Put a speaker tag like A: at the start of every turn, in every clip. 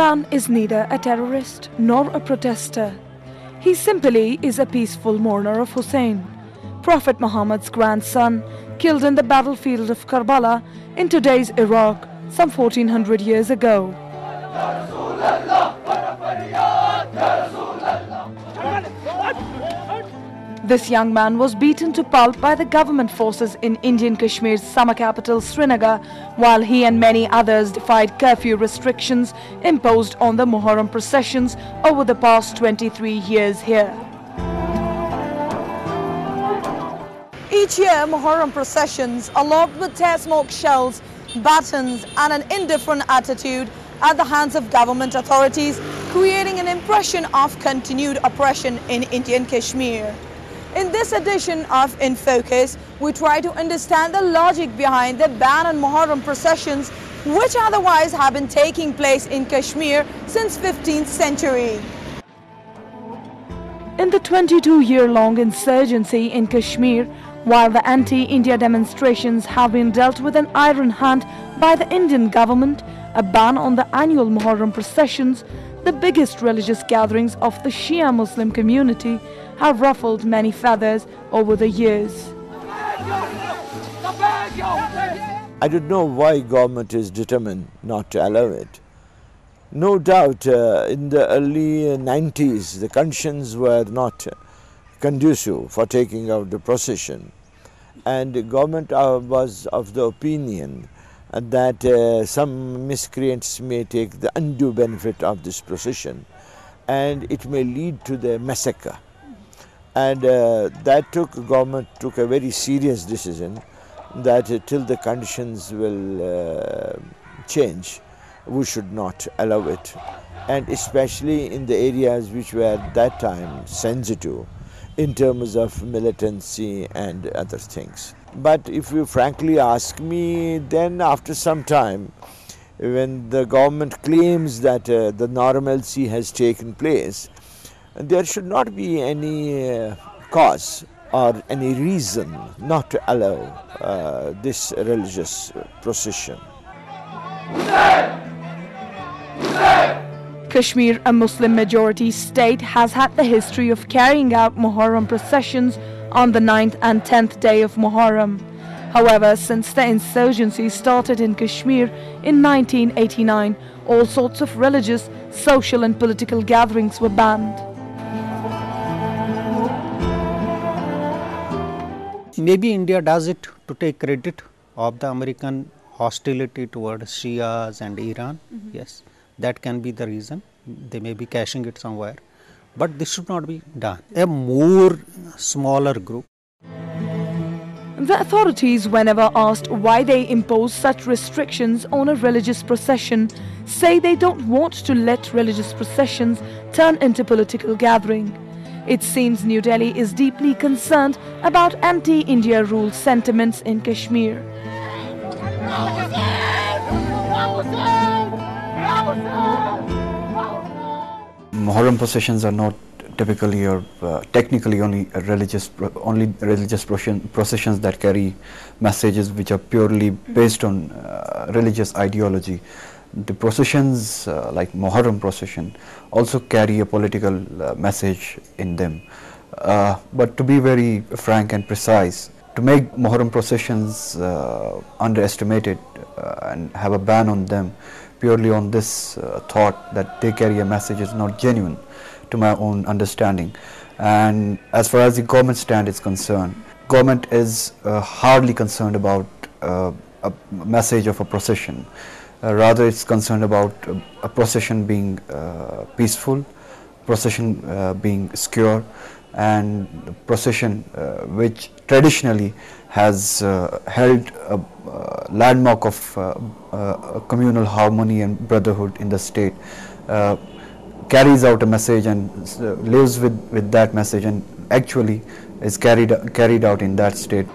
A: man is neither a terrorist nor a protester. He simply is a peaceful mourner of Hussein, Prophet Muhammad's grandson, killed in the battlefield of Karbala in today's Iraq some 1400 years ago. This young man was beaten to pulp by the government forces in Indian Kashmir's summer capital Srinagar, while he and many others defied curfew restrictions imposed on the Muharram processions over the past 23 years here. Each year, Muharram processions are logged with tear smoke shells, batons and an indifferent attitude at the hands of government authorities, creating an impression of continued oppression in Indian Kashmir. In this edition of In Focus, we try to understand the logic behind the ban on Muharram processions, which otherwise have been taking place in Kashmir since 15th century. In the 22-year-long insurgency in Kashmir, while the anti-India demonstrations have been dealt with an iron hand by the Indian government, a ban on the annual Muharram processions, the biggest religious gatherings of the Shia Muslim community, have ruffled many feathers over the years.
B: I don't know why government is determined not to allow it. No doubt in the early 90s the conditions were not conducive for taking out the procession, and the government was of the opinion that some miscreants may take the undue benefit of this procession and it may lead to the massacre. And government took a very serious decision that till the conditions will change, we should not allow it, and especially in the areas which were at that time sensitive in terms of militancy and other things. But if you frankly ask me, then after some time, when the government claims that the normalcy has taken place, there should not be any cause or any reason not to allow this religious procession.
A: Kashmir, a Muslim majority state, has had the history of carrying out Muharram processions on the 9th and 10th day of Muharram. However, since the insurgency started in Kashmir in 1989, all sorts of religious, social and political gatherings were banned.
C: Maybe India does it to take credit of the American hostility towards Shias and Iran. Yes, that can be the reason. They may be cashing it somewhere. But this should not be done. A more smaller group.
A: The authorities, whenever asked why they impose such restrictions on a religious procession, say they don't want to let religious processions turn into political gathering. It seems New Delhi is deeply concerned about anti-India rule sentiments in Kashmir.
D: Muharram processions are not typically or technically only religious processions that carry messages which are purely based on religious ideology. The processions like Muharram procession also carry a political message in them. But to be very frank and precise, to make Muharram processions underestimated and have a ban on them purely on this thought that they carry a message is not genuine to my own understanding. And as far as the government stand is concerned, government is hardly concerned about a message of a procession. Rather, it's concerned about a procession being peaceful, procession being secure, and procession which traditionally has held a landmark of communal harmony and brotherhood in the state, carries out a message and lives with that message and actually is carried out in that state.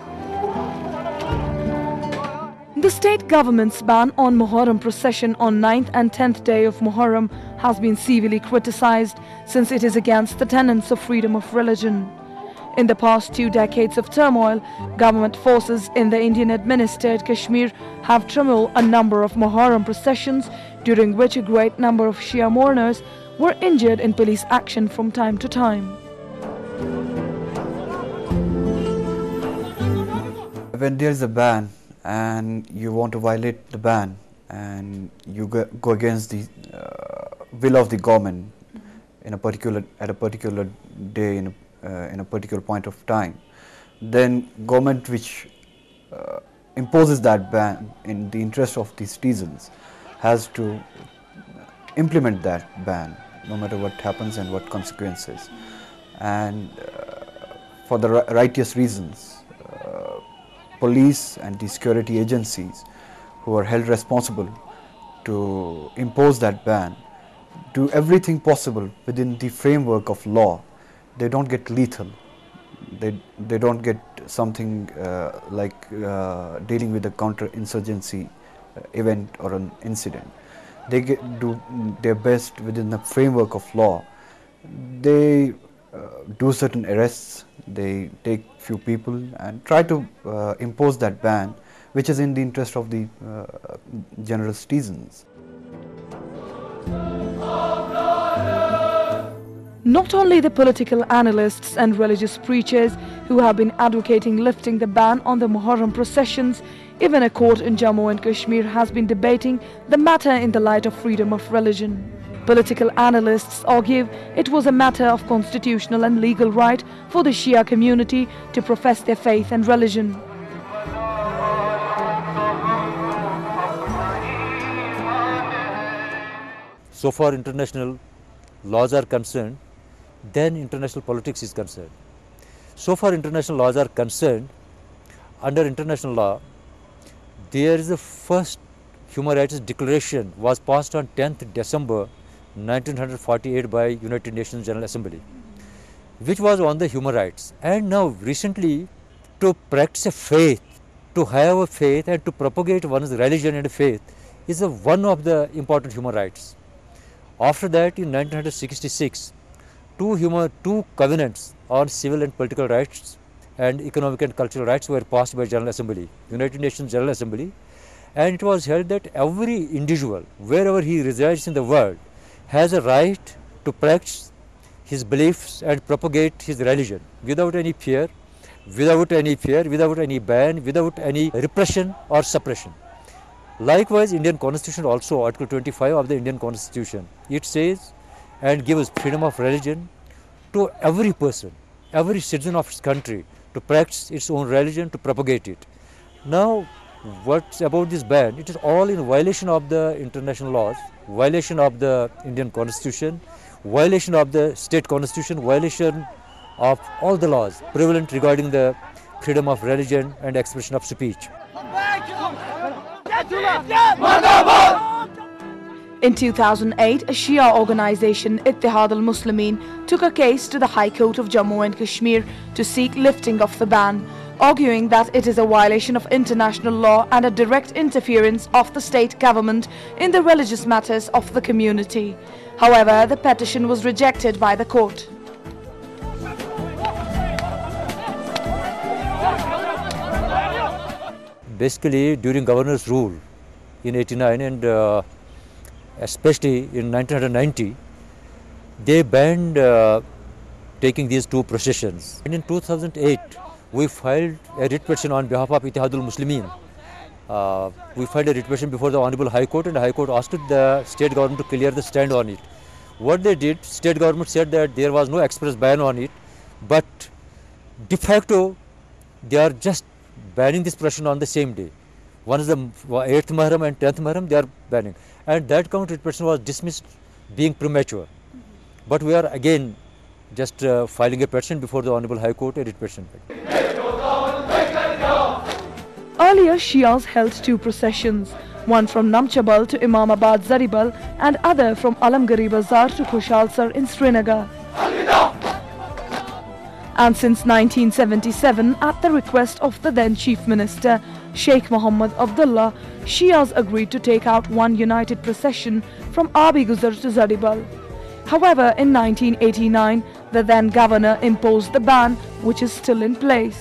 A: The state government's ban on Muharram procession on 9th and 10th day of Muharram has been severely criticized since it is against the tenets of freedom of religion. In the past 2 decades of turmoil, government forces in the Indian-administered Kashmir have trammeled a number of Muharram processions during which a great number of Shia mourners were injured in police action from time to time.
D: When there is a ban and you want to violate the ban and you go against the will of the government at a particular day in a particular point of time, then government which imposes that ban in the interest of the citizens has to implement that ban no matter what happens and what consequences, and for the righteous reasons. Police and the security agencies who are held responsible to impose that ban do everything possible within the framework of law. They don't get lethal. They don't get something like dealing with a counter-insurgency event or an incident. They do their best within the framework of law. They do certain arrests, they take few people and try to impose that ban, which is in the interest of the general citizens.
A: Not only the political analysts and religious preachers who have been advocating lifting the ban on the Muharram processions, even a court in Jammu and Kashmir has been debating the matter in the light of freedom of religion. Political analysts argue it was a matter of constitutional and legal right for the Shia community to profess their faith and religion.
E: So far international laws are concerned, then international politics is concerned. So far international laws are concerned, under international law, there is the first human rights declaration was passed on 10th December 1948 by United Nations General Assembly, which was on the human rights. And now recently, to practice a faith, to have a faith and to propagate one's religion and faith is one of the important human rights. After that, in 1966, two covenants on civil and political rights and economic and cultural rights were passed by General Assembly, United Nations General Assembly, and it was held that every individual, wherever he resides in the world, has a right to practice his beliefs and propagate his religion without any fear, without any ban, without any repression or suppression. Likewise, Indian Constitution also, Article 25 of the Indian Constitution, it says and gives freedom of religion to every person, every citizen of its country to practice its own religion, to propagate it. Now, what's about this ban? It is all in violation of the international laws, violation of the Indian Constitution, violation of the state constitution, violation of all the laws prevalent regarding the freedom of religion and expression of speech.
A: In 2008, a Shia organization, Ittihad al-Muslimin, took a case to the High Court of Jammu and Kashmir to seek lifting of the ban, arguing that it is a violation of international law and a direct interference of the state government in the religious matters of the community. However, the petition was rejected by the court.
E: Basically, during governor's rule in 89 and especially in 1990, they banned taking these two processions. And in 2008, we filed a writ petition on behalf of Ittihad al-Muslimin. We filed a writ petition before the Honorable High Court, and the High Court asked the state government to clear the stand on it. What they did, state government said that there was no express ban on it, but de facto they are just banning this procession on the same day. One is the 8th Muharram and 10th Muharram, they are banning. And that count writ petition was dismissed being premature. But we are again just filing a petition before the Honorable High Court, a writ petition.
A: Earlier, Shias held two processions, one from Namchabal to Imamabad Zaribal and other from Alamgari Bazar to Khushalsar in Srinagar. And since 1977, at the request of the then Chief Minister, Sheikh Mohammed Abdullah, Shias agreed to take out one united procession from Abiguzar to Zaribal. However, in 1989, the then governor imposed the ban, which is still in place.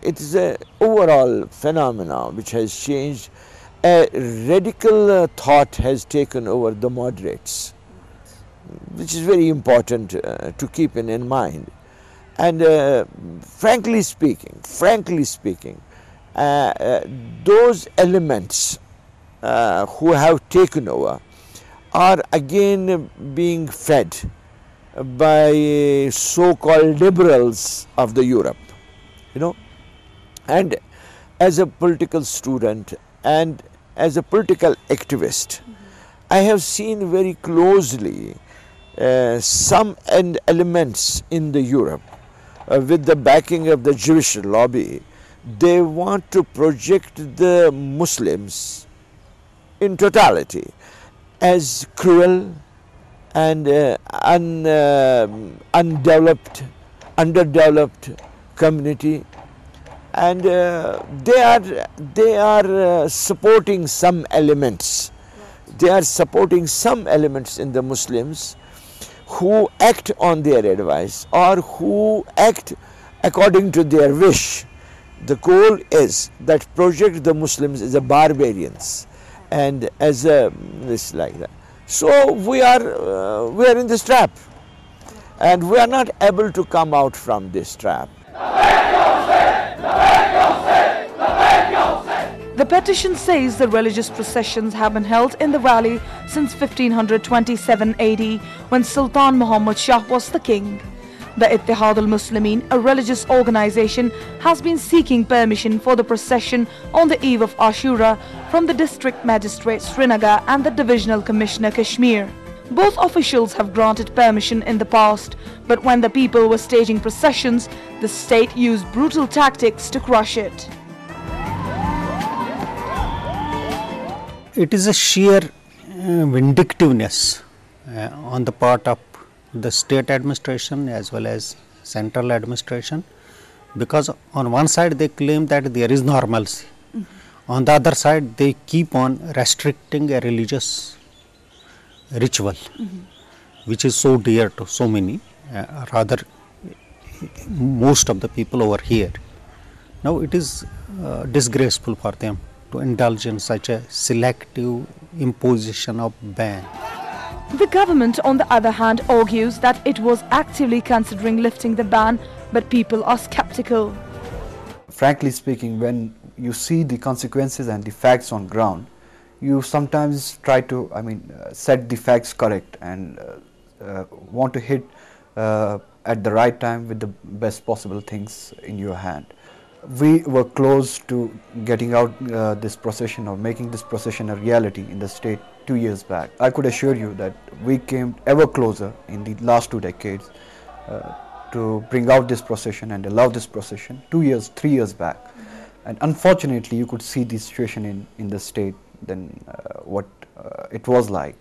B: it is a overall phenomena which has changed. A radical thought has taken over the moderates, which is very important to keep in mind. And frankly speaking, those elements who have taken over are again being fed by so-called liberals of the Europe, you know. And as a political student and as a political activist, I have seen very closely some elements in the Europe with the backing of the Jewish lobby. They want to project the Muslims in totality as cruel and underdeveloped community, and they are supporting some elements. They are supporting some elements in the Muslims who act on their advice or who act according to their wish. The goal is that project the Muslims as a barbarians and as this like that. So we are in this trap, and we are not able to come out from this trap.
A: The petition says the religious processions have been held in the valley since 1527 AD, when Sultan Muhammad Shah was the king. The Ittihad al-Muslimin, a religious organization, has been seeking permission for the procession on the eve of Ashura from the District Magistrate Srinagar and the Divisional Commissioner Kashmir. Both officials have granted permission in the past, but when the people were staging processions, the state used brutal tactics to crush it.
C: It is a sheer vindictiveness on the part of the state administration as well as central administration, because on one side they claim that there is normalcy, on the other side they keep on restricting a religious ritual which is so dear to so many, rather most of the people over here. Now it is disgraceful for them to indulge in such a selective imposition of ban.
A: The government, on the other hand, argues that it was actively considering lifting the ban, but people are skeptical.
D: Frankly speaking, when you see the consequences and the facts on ground, you sometimes try to, set the facts correct and want to hit at the right time with the best possible things in your hand. We were close to getting out this procession or making this procession a reality in the state 2 years back. I could assure you that we came ever closer in the last 2 decades to bring out this procession and allow this procession 2 years, 3 years back. And unfortunately, you could see the situation in the state than what it was like.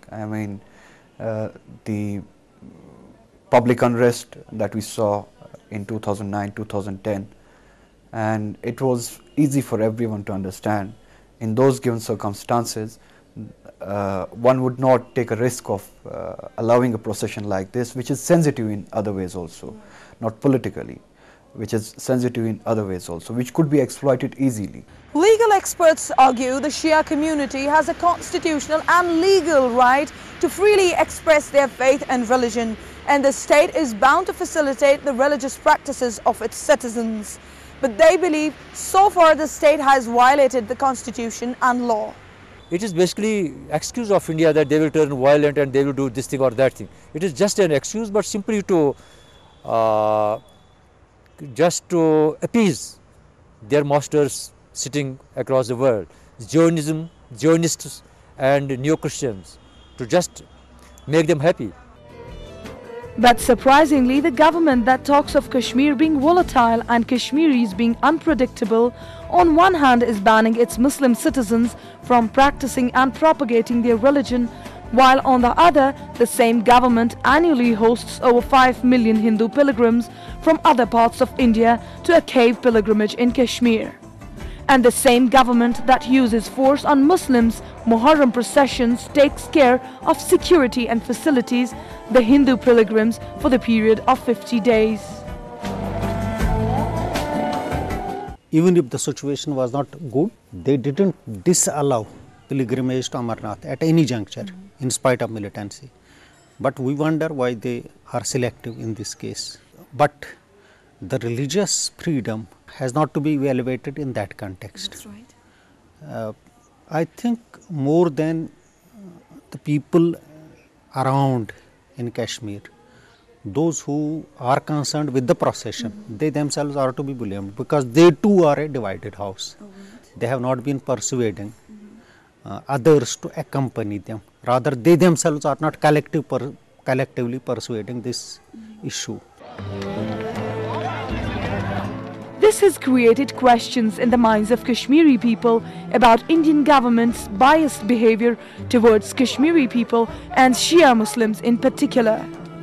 D: The public unrest that we saw in 2009, 2010, and it was easy for everyone to understand. In those given circumstances, one would not take a risk of allowing a procession like this, which is sensitive in other ways also, not politically, which is sensitive in other ways also, which could be exploited easily.
A: Legal experts argue the Shia community has a constitutional and legal right to freely express their faith and religion, and the state is bound to facilitate the religious practices of its citizens. But they believe so far the state has violated the constitution and law.
E: It is basically excuse of India that they will turn violent and they will do this thing or that thing. It is just an excuse, but simply to just to appease their masters sitting across the world, Zionism, Zionists and Neo-Christians, to just make them happy.
A: But surprisingly, the government that talks of Kashmir being volatile and Kashmiris being unpredictable, on one hand is banning its Muslim citizens from practicing and propagating their religion, while on the other, the same government annually hosts over 5 million Hindu pilgrims from other parts of India to a cave pilgrimage in Kashmir. And the same government that uses force on Muslims' Muharram processions takes care of security and facilities the Hindu pilgrims for the period of 50 days.
C: even if the situation was not good, they didn't disallow pilgrimage to Amarnath at any juncture in spite of militancy. But we wonder why they are selective in this case. But the religious freedom has not to be evaluated in that context.
A: That's right.
C: I think more than the people around in Kashmir, those who are concerned with the procession, they themselves are to be blamed because they too are a divided house. They have not been persuading others to accompany them. Rather, they themselves are not collectively persuading this issue.
A: This has created questions in the minds of Kashmiri people about Indian government's biased behavior towards Kashmiri people and Shia Muslims in particular.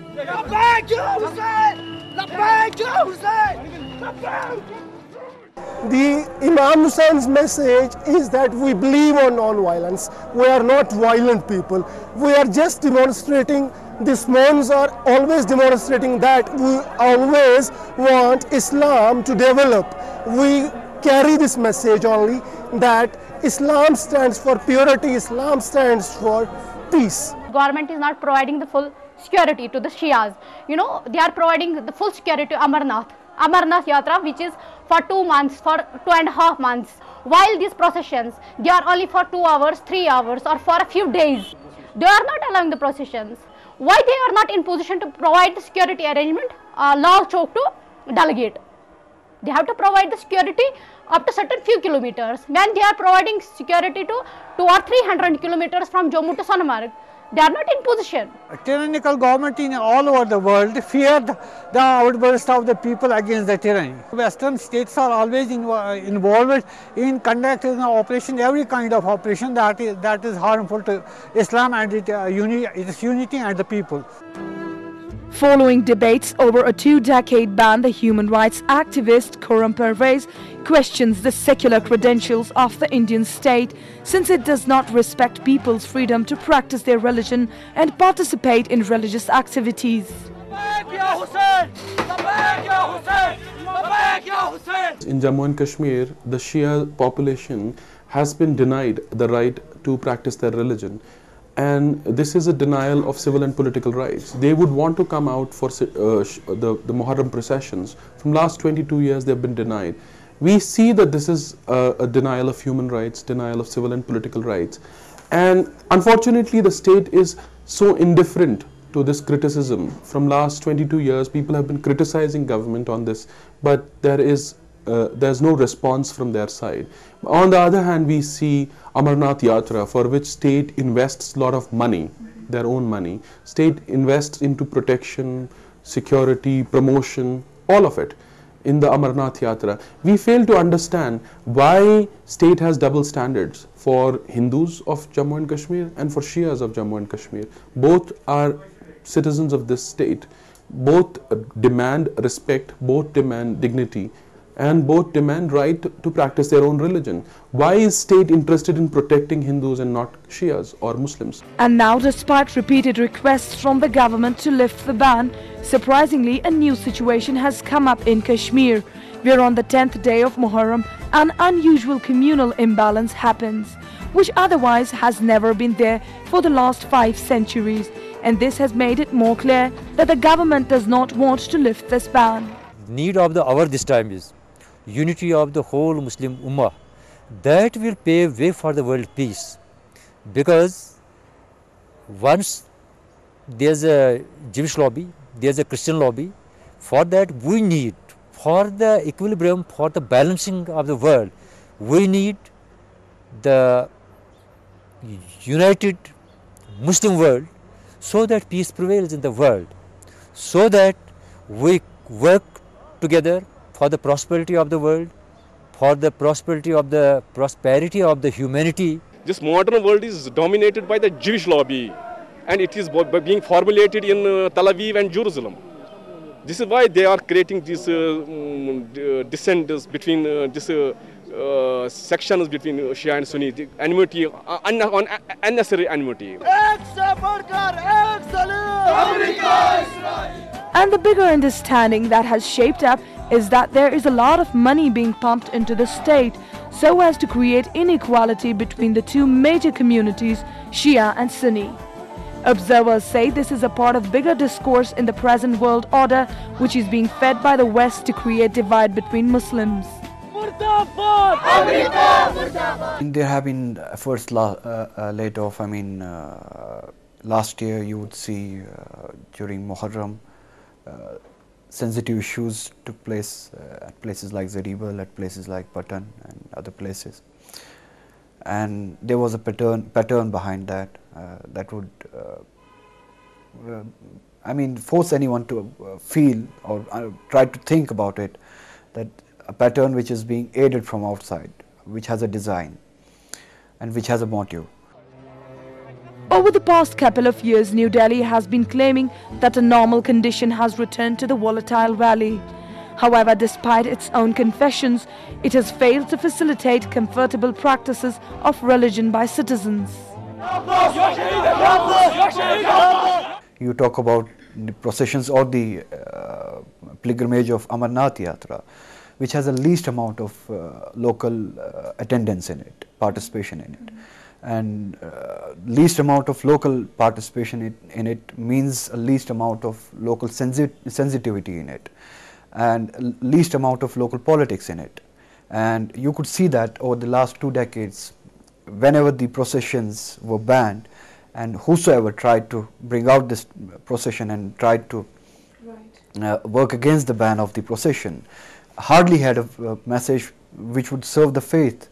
F: The Imam Hussein's message is that we believe on non-violence. We are not violent people. We are just demonstrating, these monks are always demonstrating that we always want Islam to develop. We carry this message only that Islam stands for purity, Islam stands for peace.
G: Government is not providing the full security to the Shias. You know, they are providing the full security to Amarnath Yatra, which is for 2 months, for 2.5 months. While these processions, they are only for 2 hours, 3 hours or for a few days. They are not allowing the processions. Why they are not in position to provide the security arrangement? Law Chowk to delegate. They have to provide the security up to certain few kilometers. When they are providing security to 200 or 300 kilometers from Jammu to Sonamarg, they are not in position.
H: A tyrannical government in all over the world feared the outburst of the people against the tyranny. Western states are always involved in conducting an operation, every kind of operation that is harmful to Islam and its unity and the people.
A: Following debates over a 2-decade ban, the human rights activist Khurram Parvez questions the secular credentials of the Indian state since it does not respect people's freedom to practice their religion and participate in religious activities.
I: In Jammu and Kashmir, the Shia population has been denied the right to practice their religion. And this is a denial of civil and political rights. They would want to come out for the Muharram processions. From last 22 years, they've been denied. We see that this is a denial of human rights, denial of civil and political rights. And unfortunately, the state is so indifferent to this criticism. From last 22 years, people have been criticizing government on this, but there's no response from their side. On the other hand, we see Amarnath Yatra, for which state invests a lot of money, their own money. State invests into protection, security, promotion, all of it in the Amarnath Yatra. We fail to understand why state has double standards for Hindus of Jammu and Kashmir and for Shias of Jammu and Kashmir. Both are citizens of this state. Both demand respect, both demand dignity, and both demand right to practice their own religion. Why is state interested in protecting Hindus and not Shias or Muslims?
A: And now, despite repeated requests from the government to lift the ban, surprisingly a new situation has come up in Kashmir, where on the 10th day of Muharram, an unusual communal imbalance happens, which otherwise has never been there for the last 5 centuries. And this has made it more clear that the government does not want to lift this ban.
E: Need of the hour this time is unity of the whole Muslim Ummah. That will pave way for the world peace, because once there's a Jewish lobby, there's a Christian lobby. For that we need, for the equilibrium, for the balancing of the world, we need the united Muslim world, so that peace prevails in the world, so that we work together for the prosperity of the world, for the prosperity of the humanity.
J: This modern world is dominated by the Jewish lobby, and it is being formulated in Tel Aviv and Jerusalem. This is why they are creating these dissents between sections between Shia and Sunni, the enmity, unnecessary enmity.
A: And the bigger understanding that has shaped up is that there is a lot of money being pumped into the state so as to create inequality between the two major communities, Shia and Sunni. Observers say this is a part of bigger discourse in the present world order, which is being fed by the West to create divide between Muslims.
D: There have been efforts laid off. Last year you would see during Muharram, sensitive issues took place at places like Zaribal, at places like Patan and other places. And there was a pattern behind that that would force anyone to feel or try to think about it, that a pattern which is being aided from outside, which has a design and which has a motive.
A: Over the past couple of years, New Delhi has been claiming that a normal condition has returned to the volatile valley. However, despite its own confessions, it has failed to facilitate comfortable practices of religion by citizens.
D: You talk about the processions or the pilgrimage of Amarnath Yatra, which has the least amount of local attendance in it, participation in it. And least amount of local participation in it means a least amount of local sensitivity in it, and least amount of local politics in it. And you could see that over the last 2 decades, whenever the processions were banned, and whosoever tried to bring out this procession and tried to work against the ban of the procession, hardly had a message which would serve the faith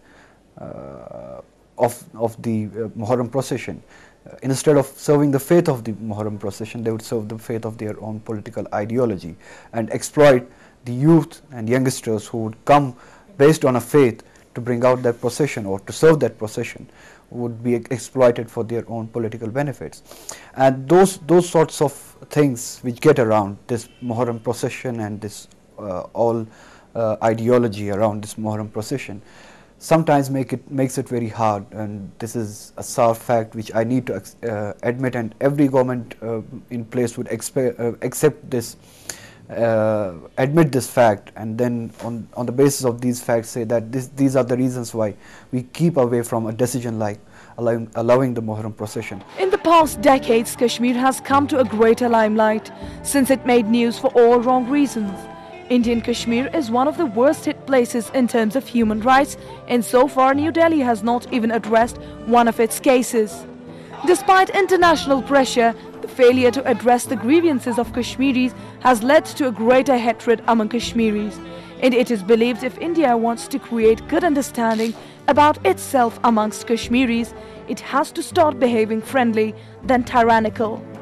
D: of the Muharram procession. Instead of serving the faith of the Muharram procession, they would serve the faith of their own political ideology and exploit the youth and youngsters who would come based on a faith to bring out that procession or to serve that procession, would be exploited for their own political benefits. And those sorts of things which get around this Muharram procession and this all ideology around this Muharram procession sometimes makes it very hard, and this is a sad fact which I need to admit, and every government in place would accept this, admit this fact, and then on the basis of these facts say that these are the reasons why we keep away from a decision like allowing the Muharram procession.
A: In the past decades, Kashmir has come to a greater limelight since it made news for all wrong reasons. Indian Kashmir is one of the worst hit places in terms of human rights, and so far New Delhi has not even addressed one of its cases. Despite international pressure, the failure to address the grievances of Kashmiris has led to a greater hatred among Kashmiris. And it is believed if India wants to create good understanding about itself amongst Kashmiris, it has to start behaving friendly than tyrannical.